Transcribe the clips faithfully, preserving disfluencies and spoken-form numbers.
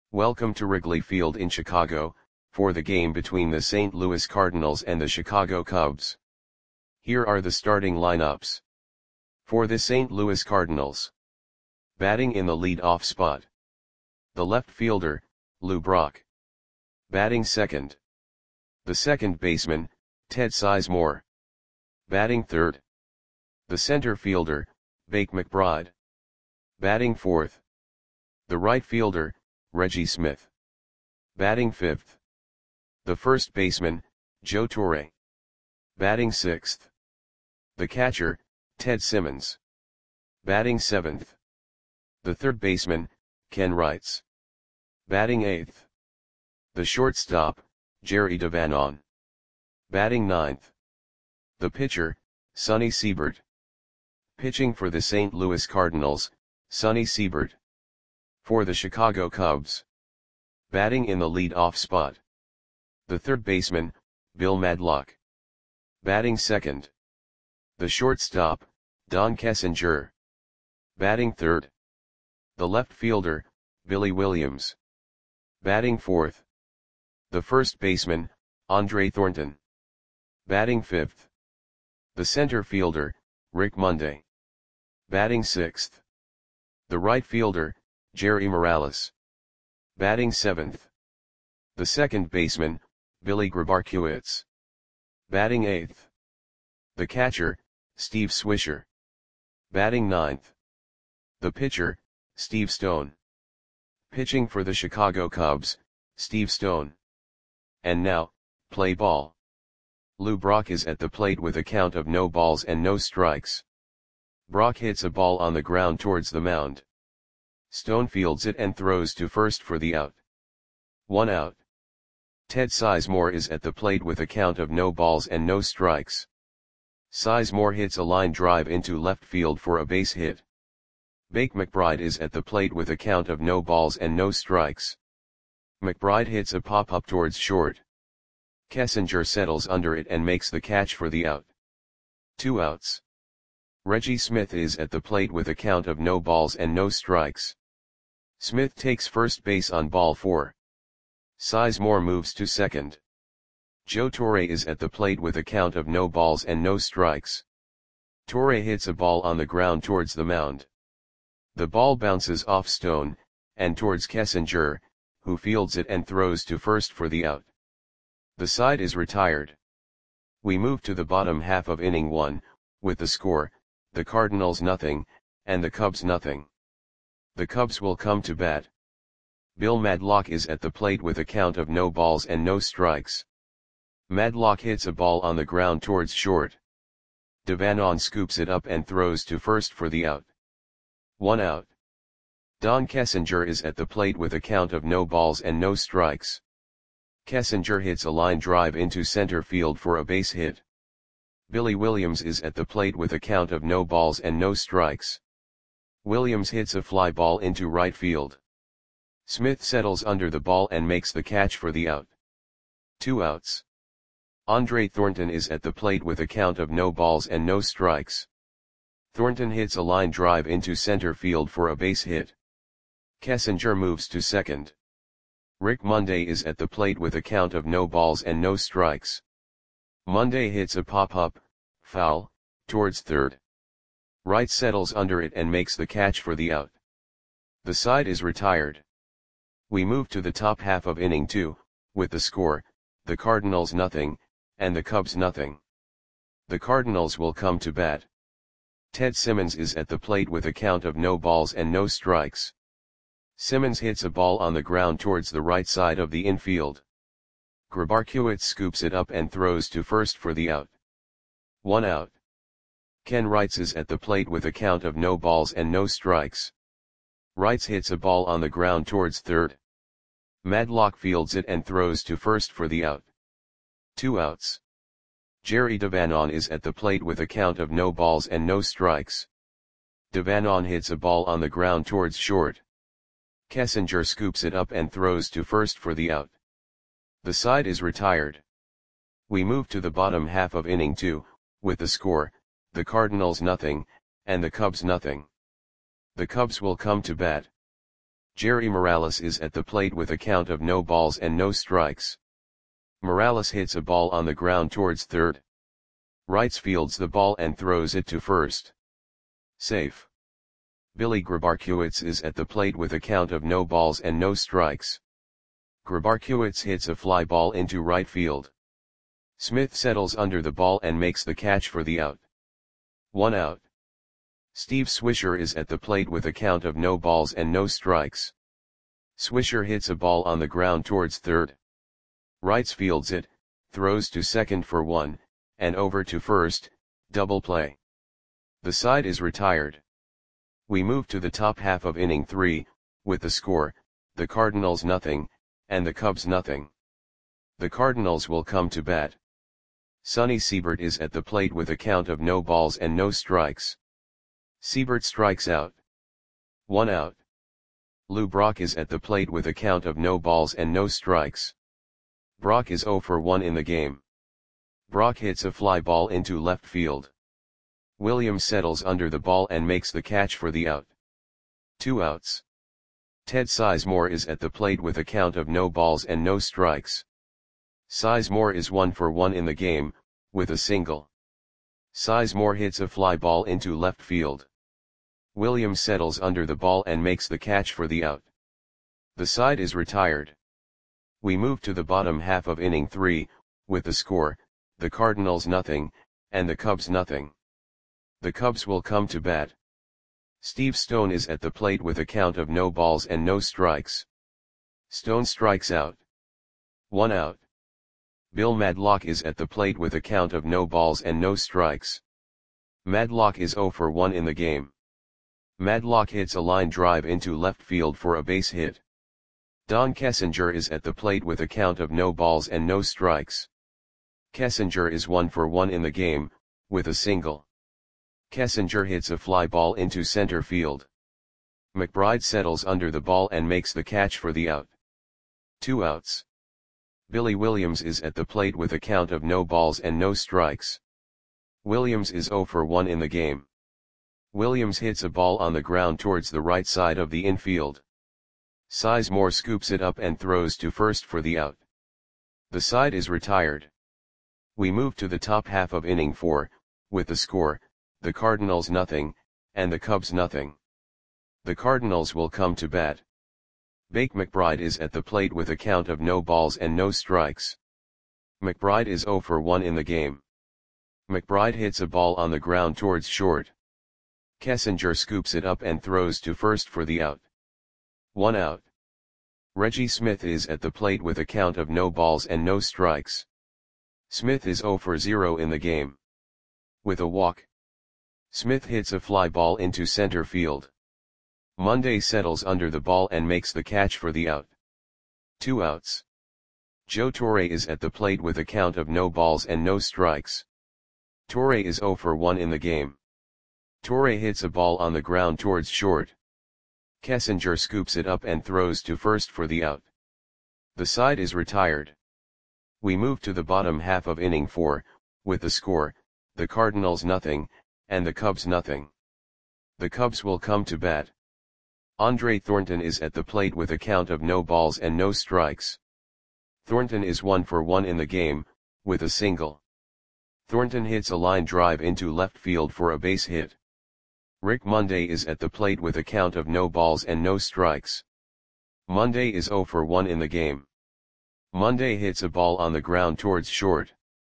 Welcome to Wrigley Field in Chicago, for the game between the Saint Louis Cardinals and the Chicago Cubs. Here are the starting lineups. For the Saint Louis Cardinals. Batting in the lead-off spot. The left fielder, Lou Brock. Batting second. The second baseman, Ted Sizemore. Batting third. The center fielder, Bake McBride. Batting fourth. The right fielder, Reggie Smith. Batting fifth. The first baseman, Joe Torre. Batting sixth. The catcher, Ted Simmons. Batting seventh. The third baseman, Ken Wrights. Batting eighth. The shortstop, Jerry DeVanon. Batting ninth. The pitcher, Sonny Siebert. Pitching for the Saint Louis Cardinals, Sonny Siebert. For the Chicago Cubs. Batting in the lead-off spot. The third baseman, Bill Madlock. Batting second. The shortstop, Don Kessinger. Batting third. The left fielder, Billy Williams. Batting fourth. The first baseman, Andre Thornton. Batting fifth. The center fielder, Rick Monday. Batting sixth. The right fielder, Jerry Morales. Batting seventh. The second baseman, Billy Grabarkiewicz. Batting eighth. The catcher, Steve Swisher. Batting ninth. The pitcher, Steve Stone. Pitching for the Chicago Cubs, Steve Stone. And now, play ball. Lou Brock is at the plate with a count of no balls and no strikes. Brock hits a ball on the ground towards the mound. Stone fields it and throws to first for the out. One out. Ted Sizemore is at the plate with a count of no balls and no strikes. Sizemore hits a line drive into left field for a base hit. Bake McBride is at the plate with a count of no balls and no strikes. McBride hits a pop-up towards short. Kessinger settles under it and makes the catch for the out. Two outs. Reggie Smith is at the plate with a count of no balls and no strikes. Smith takes first base on ball four. Sizemore moves to second. Joe Torre is at the plate with a count of no balls and no strikes. Torre hits a ball on the ground towards the mound. The ball bounces off Stone, and towards Kessinger, who fields it and throws to first for the out. The side is retired. We move to the bottom half of inning one, with the score, the Cardinals nothing, and the Cubs nothing. The Cubs will come to bat. Bill Madlock is at the plate with a count of no balls and no strikes. Madlock hits a ball on the ground towards short. DeVanon scoops it up and throws to first for the out. One out. Don Kessinger is at the plate with a count of no balls and no strikes. Kessinger hits a line drive into center field for a base hit. Billy Williams is at the plate with a count of no balls and no strikes. Williams hits a fly ball into right field. Smith settles under the ball and makes the catch for the out. Two outs. Andre Thornton is at the plate with a count of no balls and no strikes. Thornton hits a line drive into center field for a base hit. Kessinger moves to second. Rick Monday is at the plate with a count of no balls and no strikes. Monday hits a pop-up, foul, towards third. Wright settles under it and makes the catch for the out. The side is retired. We move to the top half of inning two, with the score, the Cardinals nothing, and the Cubs nothing. The Cardinals will come to bat. Ted Simmons is at the plate with a count of no balls and no strikes. Simmons hits a ball on the ground towards the right side of the infield. Grabarkiewicz scoops it up and throws to first for the out. One out. Ken Wrights is at the plate with a count of no balls and no strikes. Wrights hits a ball on the ground towards third. Madlock fields it and throws to first for the out. Two outs. Jerry DeVanon is at the plate with a count of no balls and no strikes. DeVanon hits a ball on the ground towards short. Kessinger scoops it up and throws to first for the out. The side is retired. We move to the bottom half of inning two, with the score, the Cardinals nothing, and the Cubs nothing. The Cubs will come to bat. Jerry Morales is at the plate with a count of no balls and no strikes. Morales hits a ball on the ground towards third. Wrights fields the ball and throws it to first. Safe. Billy Grabarkewitz is at the plate with a count of no balls and no strikes. Grabarkewitz hits a fly ball into right field. Smith settles under the ball and makes the catch for the out. One out. Steve Swisher is at the plate with a count of no balls and no strikes. Swisher hits a ball on the ground towards third. Wrights fields it, throws to second for one, and over to first, double play. The side is retired. We move to the top half of inning three, with the score, the Cardinals nothing, and the Cubs nothing. The Cardinals will come to bat. Sonny Siebert is at the plate with a count of no balls and no strikes. Siebert strikes out. One out. Lou Brock is at the plate with a count of no balls and no strikes. Brock is zero for one in the game. Brock hits a fly ball into left field. Williams settles under the ball and makes the catch for the out. Two outs. Ted Sizemore is at the plate with a count of no balls and no strikes. Sizemore is one for one in the game, with a single. Sizemore hits a fly ball into left field. Williams settles under the ball and makes the catch for the out. The side is retired. We move to the bottom half of inning three, with the score, the Cardinals nothing, and the Cubs nothing. The Cubs will come to bat. Steve Stone is at the plate with a count of no balls and no strikes. Stone strikes out. One out. Bill Madlock is at the plate with a count of no balls and no strikes. Madlock is zero for one in the game. Madlock hits a line drive into left field for a base hit. Don Kessinger is at the plate with a count of no balls and no strikes. Kessinger is one for one in the game, with a single. Kessinger hits a fly ball into center field. McBride settles under the ball and makes the catch for the out. Two outs. Billy Williams is at the plate with a count of no balls and no strikes. Williams is zero for one in the game. Williams hits a ball on the ground towards the right side of the infield. Sizemore scoops it up and throws to first for the out. The side is retired. We move to the top half of inning four, with the score, the Cardinals nothing, and the Cubs nothing. The Cardinals will come to bat. Bake McBride is at the plate with a count of no balls and no strikes. McBride is zero for one in the game. McBride hits a ball on the ground towards short. Kessinger scoops it up and throws to first for the out. One out. Reggie Smith is at the plate with a count of no balls and no strikes. Smith is zero for zero in the game. With a walk. Smith hits a fly ball into center field. Monday settles under the ball and makes the catch for the out. Two outs. Joe Torre is at the plate with a count of no balls and no strikes. Torre is zero for one in the game. Torre hits a ball on the ground towards short. Kessinger scoops it up and throws to first for the out. The side is retired. We move to the bottom half of inning four, with the score, the Cardinals nothing, and the Cubs nothing. The Cubs will come to bat. Andre Thornton is at the plate with a count of no balls and no strikes. Thornton is one for one in the game, with a single. Thornton hits a line drive into left field for a base hit. Rick Monday is at the plate with a count of no balls and no strikes. Monday is zero for one in the game. Monday hits a ball on the ground towards short.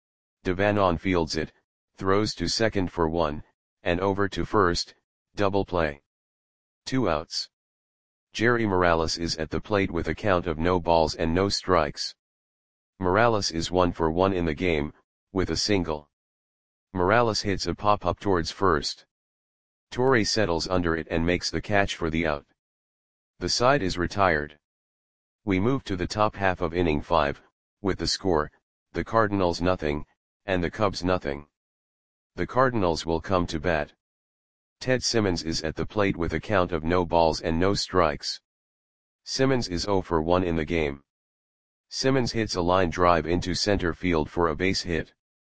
Devanon fields it, throws to second for one, and over to first, double play. Two outs. Jerry Morales is at the plate with a count of no balls and no strikes. Morales is one for one in the game, with a single. Morales hits a pop-up towards first. Torre settles under it and makes the catch for the out. The side is retired. We move to the top half of inning five, with the score, the Cardinals nothing, and the Cubs nothing. The Cardinals will come to bat. Ted Simmons is at the plate with a count of no balls and no strikes. Simmons is zero for one in the game. Simmons hits a line drive into center field for a base hit.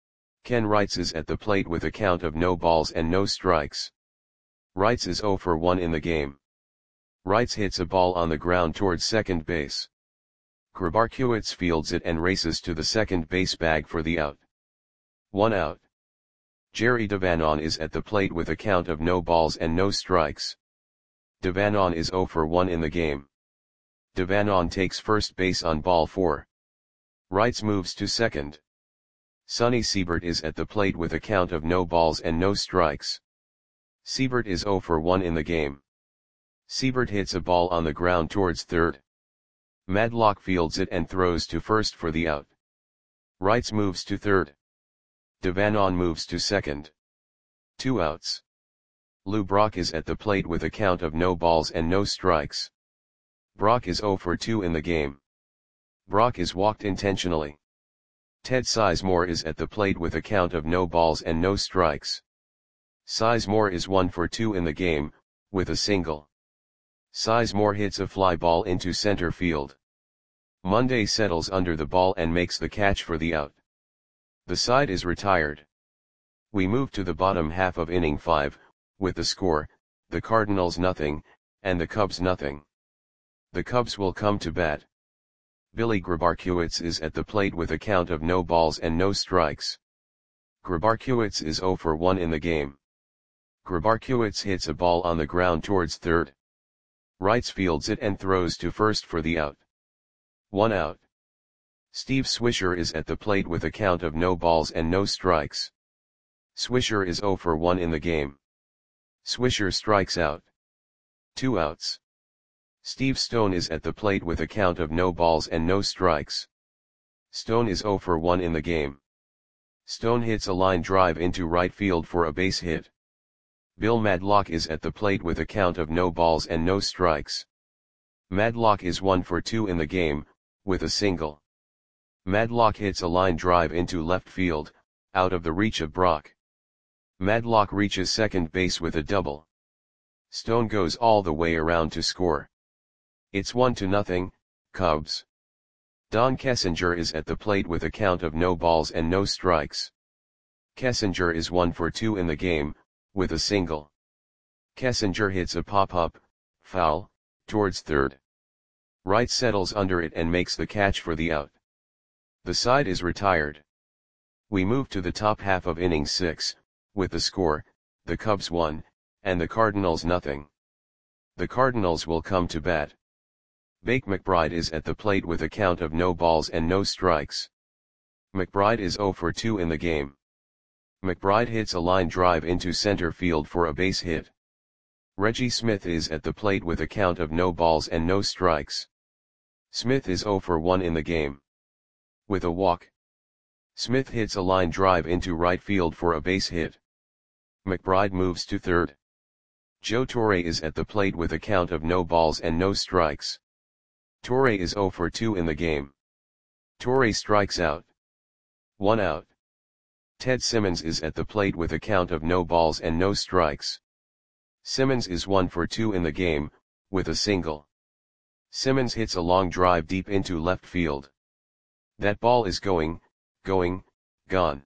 Ken Wrights is at the plate with a count of no balls and no strikes. Wrights is zero for one in the game. Wrights hits a ball on the ground towards second base. Grabarkiewicz fields it and races to the second base bag for the out. One out. Jerry Devanon is at the plate with a count of no balls and no strikes. Devanon is zero for one in the game. Devanon takes first base on ball four. Wrights moves to second. Sonny Siebert is at the plate with a count of no balls and no strikes. Siebert is zero for one in the game. Siebert hits a ball on the ground towards third. Madlock fields it and throws to first for the out. Wrights moves to third. Devanon moves to second. Two outs. Lou Brock is at the plate with a count of no balls and no strikes. Brock is zero for two in the game. Brock is walked intentionally. Ted Sizemore is at the plate with a count of no balls and no strikes. Sizemore is one for two in the game, with a single. Sizemore hits a fly ball into center field. Monday settles under the ball and makes the catch for the out. The side is retired. We move to the bottom half of inning five, with the score, the Cardinals nothing, and the Cubs nothing. The Cubs will come to bat. Billy Grabarkiewicz is at the plate with a count of no balls and no strikes. Grabarkiewicz is zero for one in the game. Grabarkiewicz hits a ball on the ground towards third. Wrights fields it and throws to first for the out. One out. Steve Swisher is at the plate with a count of no balls and no strikes. Swisher is zero for one in the game. Swisher strikes out. Two outs. Steve Stone is at the plate with a count of no balls and no strikes. Stone is zero for one in the game. Stone hits a line drive into right field for a base hit. Bill Madlock is at the plate with a count of no balls and no strikes. Madlock is one for two in the game, with a single. Madlock hits a line drive into left field, out of the reach of Brock. Madlock reaches second base with a double. Stone goes all the way around to score. It's one to nothing, Cubs. Don Kessinger is at the plate with a count of no balls and no strikes. Kessinger is one for two in the game, with a single. Kessinger hits a pop-up, foul, towards third. Wright settles under it and makes the catch for the out. The side is retired. We move to the top half of inning six, with the score, the Cubs one, and the Cardinals nothing. The Cardinals will come to bat. Bake McBride is at the plate with a count of no balls and no strikes. McBride is zero for two in the game. McBride hits a line drive into center field for a base hit. Reggie Smith is at the plate with a count of no balls and no strikes. Smith is zero for one in the game. With a walk. Smith hits a line drive into right field for a base hit. McBride moves to third. Joe Torre is at the plate with a count of no balls and no strikes. Torre is zero for two in the game. Torre strikes out. One out. Ted Simmons is at the plate with a count of no balls and no strikes. Simmons is one for two in the game, with a single. Simmons hits a long drive deep into left field. That ball is going, going, gone.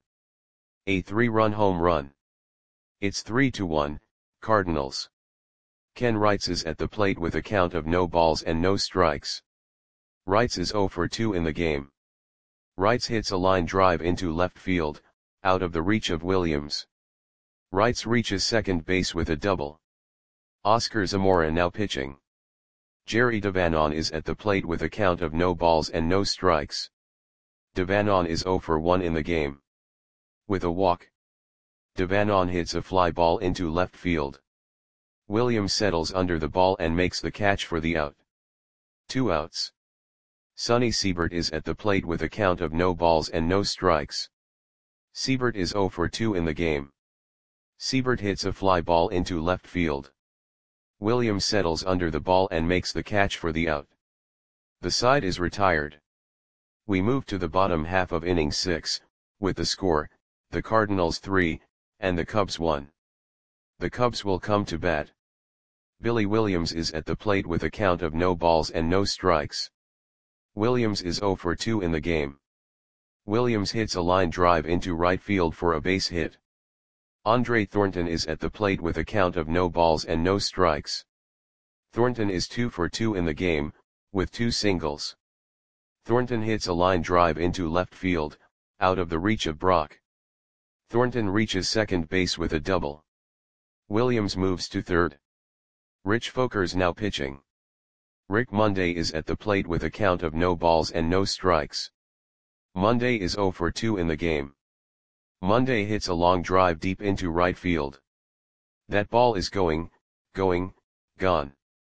A three-run home run. It's three to one, Cardinals. Ken Wrights is at the plate with a count of no balls and no strikes. Wrights is zero for two in the game. Wrights hits a line drive into left field, out of the reach of Williams. Wrights reaches second base with a double. Oscar Zamora now pitching. Jerry Devanon is at the plate with a count of no balls and no strikes. Devanon is zero for one in the game. With a walk. Devanon hits a fly ball into left field. Williams settles under the ball and makes the catch for the out. Two outs. Sonny Siebert is at the plate with a count of no balls and no strikes. Siebert is zero for two in the game. Siebert hits a fly ball into left field. Williams settles under the ball and makes the catch for the out. The side is retired. We move to the bottom half of inning six, with the score, the Cardinals three, and the Cubs one. The Cubs will come to bat. Billy Williams is at the plate with a count of no balls and no strikes. Williams is zero for two in the game. Williams hits a line drive into right field for a base hit. Andre Thornton is at the plate with a count of no balls and no strikes. Thornton is two for two in the game, with two singles. Thornton hits a line drive into left field, out of the reach of Brock. Thornton reaches second base with a double. Williams moves to third. Rich Folkers now pitching. Rick Monday is at the plate with a count of no balls and no strikes. Monday is zero for two in the game. Monday hits a long drive deep into right field. That ball is going, going, gone.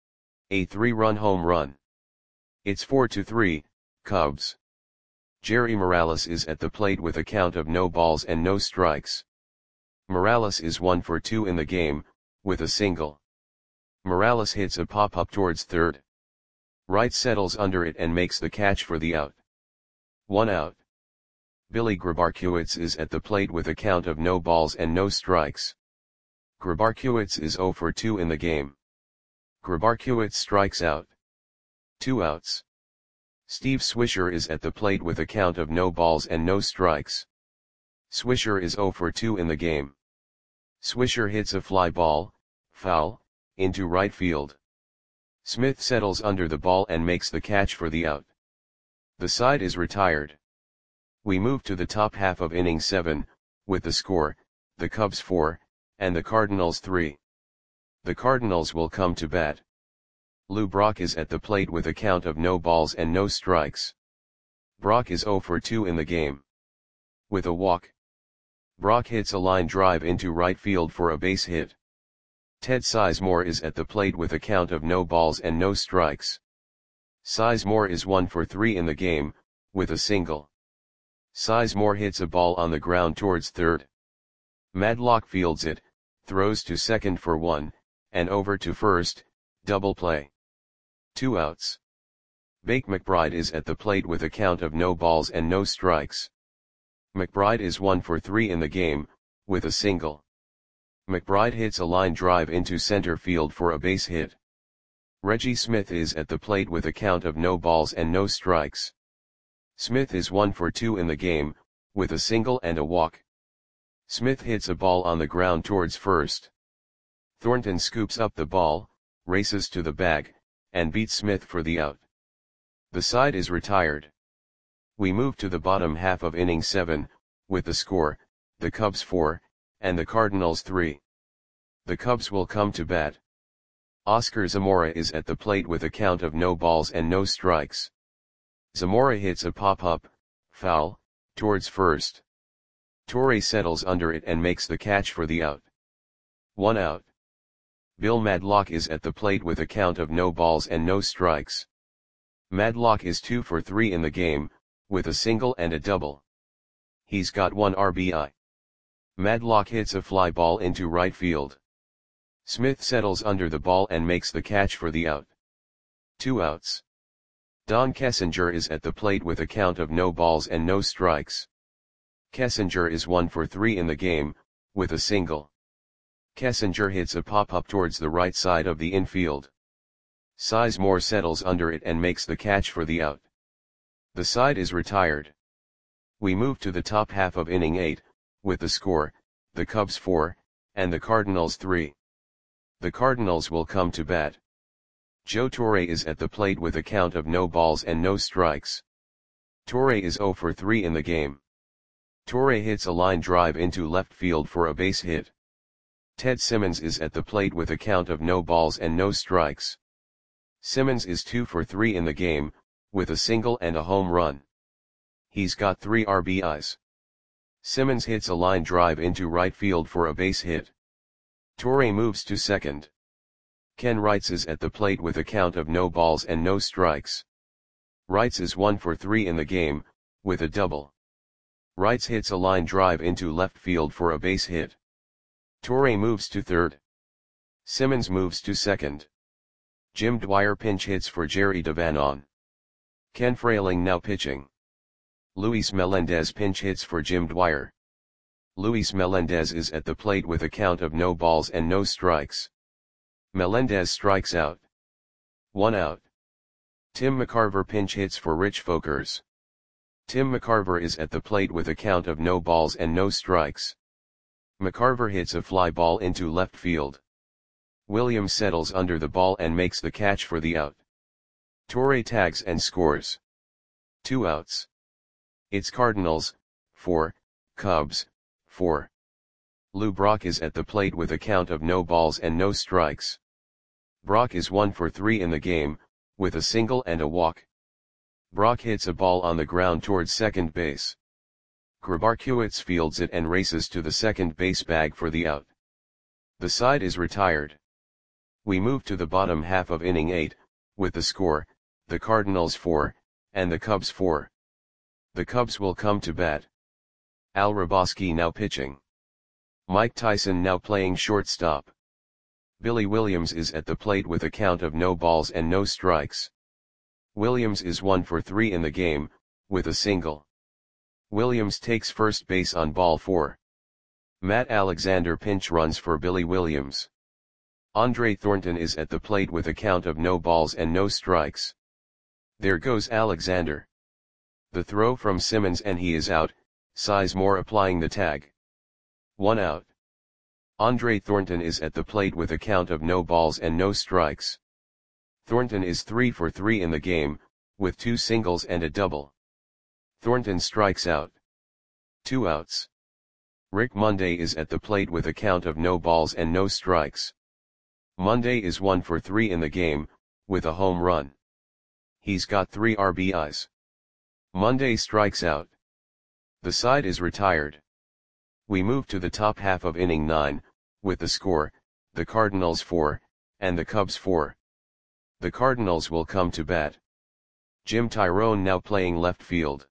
A three-run home run. It's four to three, Cubs. Jerry Morales is at the plate with a count of no balls and no strikes. Morales is one for two in the game, with a single. Morales hits a pop-up towards third. Wright settles under it and makes the catch for the out. One out. Billy Grabarkiewicz is at the plate with a count of no balls and no strikes. Grabarkiewicz is zero for two in the game. Grabarkiewicz strikes out. Two outs. Steve Swisher is at the plate with a count of no balls and no strikes. Swisher is zero for two in the game. Swisher hits a fly ball, foul, into right field. Smith settles under the ball and makes the catch for the out. The side is retired. We move to the top half of inning seven, with the score, the Cubs four, and the Cardinals three. The Cardinals will come to bat. Lou Brock is at the plate with a count of no balls and no strikes. Brock is zero for two in the game. With a walk. Brock hits a line drive into right field for a base hit. Ted Sizemore is at the plate with a count of no balls and no strikes. Sizemore is one for three in the game, with a single. Sizemore hits a ball on the ground towards third. Madlock fields it, throws to second for one, and over to first, double play. Two outs. Bake McBride is at the plate with a count of no balls and no strikes. McBride is one for three in the game, with a single. McBride hits a line drive into center field for a base hit. Reggie Smith is at the plate with a count of no balls and no strikes. Smith is one for two in the game, with a single and a walk. Smith hits a ball on the ground towards first. Thornton scoops up the ball, races to the bag, and beats Smith for the out. The side is retired. We move to the bottom half of inning seven, with the score, the Cubs four, and the Cardinals three. The Cubs will come to bat. Oscar Zamora is at the plate with a count of no balls and no strikes. Zamora hits a pop-up, foul, towards first. Torre settles under it and makes the catch for the out. One out. Bill Madlock is at the plate with a count of no balls and no strikes. Madlock is two for three in the game, with a single and a double. He's got one R B I. Madlock hits a fly ball into right field. Smith settles under the ball and makes the catch for the out. Two outs. Don Kessinger is at the plate with a count of no balls and no strikes. Kessinger is one for three in the game, with a single. Kessinger hits a pop-up towards the right side of the infield. Sizemore settles under it and makes the catch for the out. The side is retired. We move to the top half of inning eight, with the score, the Cubs four, and the Cardinals three. The Cardinals will come to bat. Joe Torre is at the plate with a count of no balls and no strikes. Torre is zero for three in the game. Torre hits a line drive into left field for a base hit. Ted Simmons is at the plate with a count of no balls and no strikes. Simmons is two for three in the game, with a single and a home run. He's got three R B Is. Simmons hits a line drive into right field for a base hit. Torre moves to second. Ken Wrights is at the plate with a count of no balls and no strikes. Wrights is one for three in the game, with a double. Wrights hits a line drive into left field for a base hit. Torre moves to third. Simmons moves to second. Jim Dwyer pinch hits for Jerry Devanon. Ken Frayling now pitching. Luis Melendez pinch hits for Jim Dwyer. Luis Melendez is at the plate with a count of no balls and no strikes. Melendez strikes out. One out. Tim McCarver pinch hits for Rich Folkers. Tim McCarver is at the plate with a count of no balls and no strikes. McCarver hits a fly ball into left field. Williams settles under the ball and makes the catch for the out. Torre tags and scores. Two outs. It's Cardinals, four, Cubs, four. Lou Brock is at the plate with a count of no balls and no strikes. Brock is one for three in the game, with a single and a walk. Brock hits a ball on the ground towards second base. Grabarkiewicz fields it and races to the second base bag for the out. The side is retired. We move to the bottom half of inning eight, with the score, the Cardinals four, and the Cubs four. The Cubs will come to bat. Al Hrabosky now pitching. Mike Tyson now playing shortstop. Billy Williams is at the plate with a count of no balls and no strikes. Williams is one for three in the game, with a single. Williams takes first base on ball four. Matt Alexander pinch runs for Billy Williams. Andre Thornton is at the plate with a count of no balls and no strikes. There goes Alexander. The throw from Simmons and he is out, Sizemore applying the tag. One out. Andre Thornton is at the plate with a count of no balls and no strikes. Thornton is three for three in the game, with two singles and a double. Thornton strikes out. Two outs. Rick Monday is at the plate with a count of no balls and no strikes. Monday is one for three in the game, with a home run. He's got three R B Is. Monday strikes out. The side is retired. We move to the top half of inning nine, with the score, the Cardinals four, and the Cubs four. The Cardinals will come to bat. Jim Tyrone now playing left field.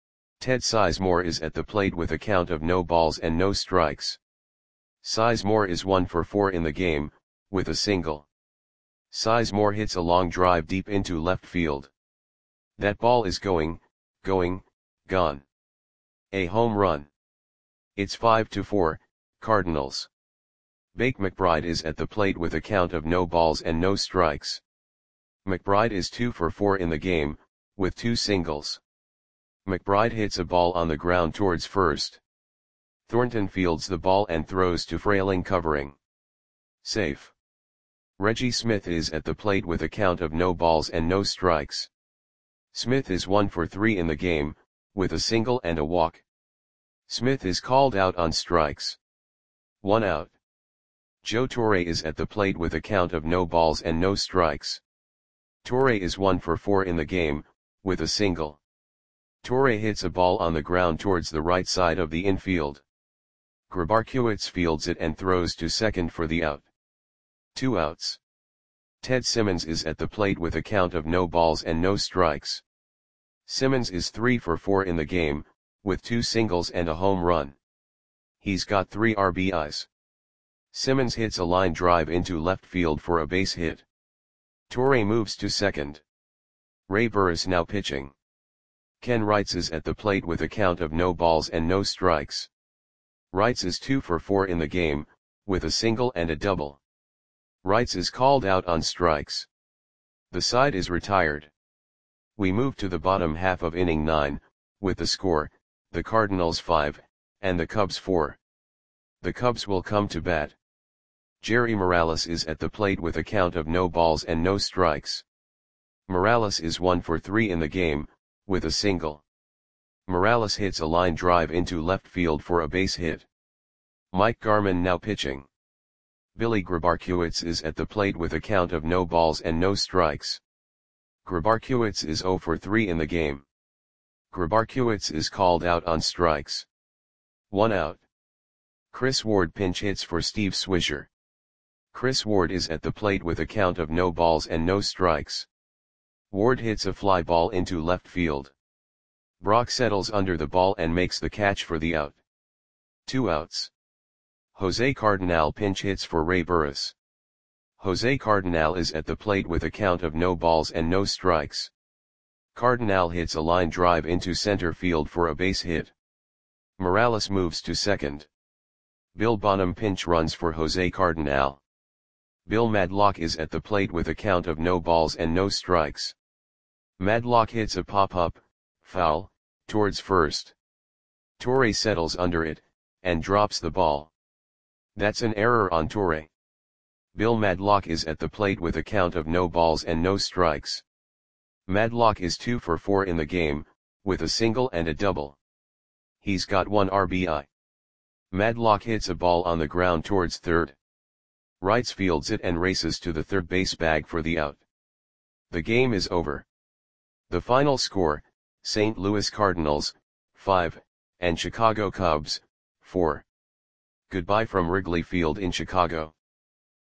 Ted Sizemore is at the plate with a count of no balls and no strikes. Sizemore is one for four in the game, with a single. Sizemore hits a long drive deep into left field. That ball is going, going, gone. A home run. It's five to four, Cardinals. Bake McBride is at the plate with a count of no balls and no strikes. McBride is two for four in the game, with two singles. McBride hits a ball on the ground towards first. Thornton fields the ball and throws to Frayling covering. Safe. Reggie Smith is at the plate with a count of no balls and no strikes. Smith is one for three in the game, with a single and a walk. Smith is called out on strikes. One out. Joe Torre is at the plate with a count of no balls and no strikes. Torre is one for four in the game, with a single. Torre hits a ball on the ground towards the right side of the infield. Grabarkiewicz fields it and throws to second for the out. Two outs. Ted Simmons is at the plate with a count of no balls and no strikes. Simmons is three for four in the game, with two singles and a home run. He's got three R B Is. Simmons hits a line drive into left field for a base hit. Torre moves to second. Ray Burris now pitching. Ken Wrights is at the plate with a count of no balls and no strikes. Wrights is two for four in the game, with a single and a double. Wrights is called out on strikes. The side is retired. We move to the bottom half of inning nine, with the score, the Cardinals five, and the Cubs four. The Cubs will come to bat. Jerry Morales is at the plate with a count of no balls and no strikes. Morales is one for three in the game, with a single. Morales hits a line drive into left field for a base hit. Mike Garman now pitching. Billy Grabarkiewicz is at the plate with a count of no balls and no strikes. Grabarkiewicz is zero for three in the game. Grabarkiewicz is called out on strikes. One out. Chris Ward pinch hits for Steve Swisher. Chris Ward is at the plate with a count of no balls and no strikes. Ward hits a fly ball into left field. Brock settles under the ball and makes the catch for the out. Two outs. Jose Cardinal pinch hits for Ray Burris. Jose Cardinal is at the plate with a count of no balls and no strikes. Cardinal hits a line drive into center field for a base hit. Morales moves to second. Bill Bonham pinch runs for Jose Cardinal. Bill Madlock is at the plate with a count of no balls and no strikes. Madlock hits a pop-up, foul, towards first. Torre settles under it, and drops the ball. That's an error on Torre. Bill Madlock is at the plate with a count of no balls and no strikes. Madlock is two for four in the game, with a single and a double. He's got one R B I. Madlock hits a ball on the ground towards third. Wrights fields it and races to the third base bag for the out. The game is over. The final score, Saint Louis Cardinals, five, and Chicago Cubs, four. Goodbye from Wrigley Field in Chicago.